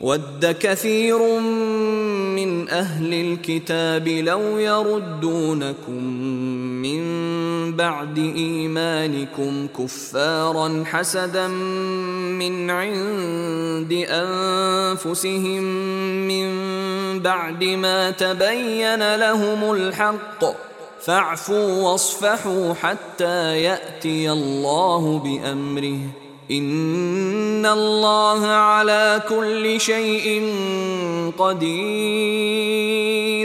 وَدَّ كَثِيرٌ مِّنْ أَهْلِ الْكِتَابِ لَوْ يَرُدُّونَكُم مِّن بَعْدِ إِيمَانِكُمْ كُفَّارًا حَسَدًا مِّنْ عِندِ أَنفُسِهِم مِّن بَعْدِ مَا تَبَيَّنَ لَهُمُ الْحَقُّ ۖ فَاعْفُوا وَاصْفَحُوا حَتَّىٰ يَأْتِيَ اللَّهُ بِأَمْرِهِ ۗ إِنَّ اللَّهَ عَلَىٰ كُلِّ شَيْءٍ قَدِيرٌ.